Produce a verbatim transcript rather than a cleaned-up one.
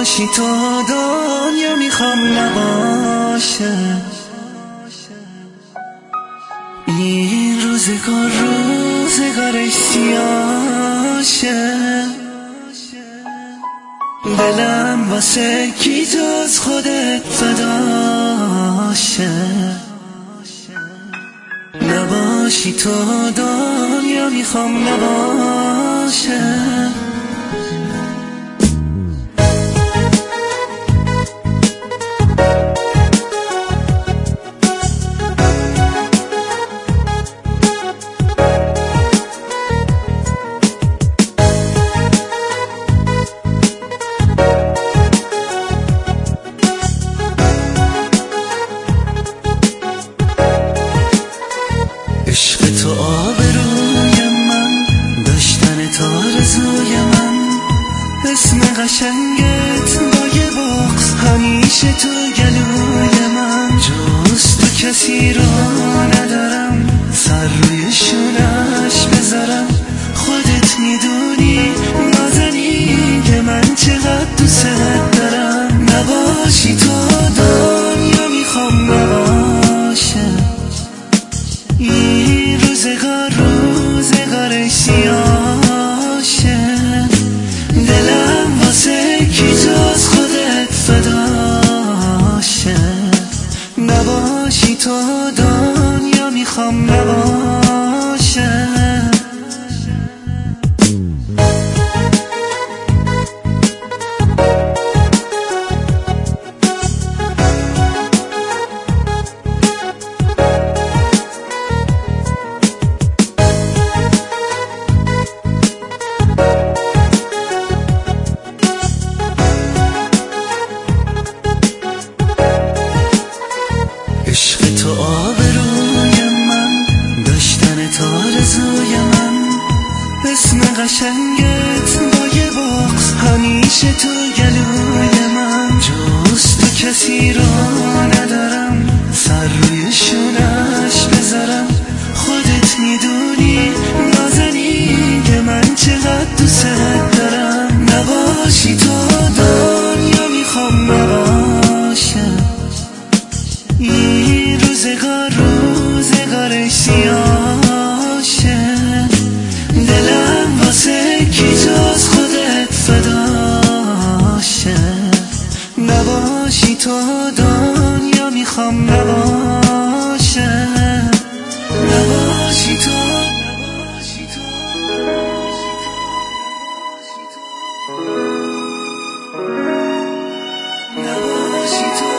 نباشی تو دنیا میخوام نباشه. این روزگار روزگار سیاشه، دلم واسه کی جز خودت فداشه. نباشی تو دنیا میخوام نباشه. عشق تو آبروی من، داشتن تو آرزوی من، اسم قشنگت با یه بغض همیشه تو گلوی من. جز تو کسی رو ندارم سر روی شونش بذارم. خودت میدونی نازنی که من چقدر دوست دارم. نباشی تو دنیا میخوام نباشه. این روزگار روزگار سیاشه، دلم واسه کی جز خودت فداشه. نباشی تو دنیا میخوام نباشه. عشق تو آبروی من، داشتن تو آرزوی من، اسم قشنگت با یه بغض همیشه تو گلوی من. جز تو کسی رو ندارم سر روی شونش بذارم. خودت میدونی نازنی که من چقدر دوست دارم. نباشی تو دنیا میخوام نباشه. این روزگار روزگار سیاشه، دلم واسه کی جز خودت فداشه. نباشی تو دنیا میخوام نباشه. نباشی تو نباشی تو نباشی تو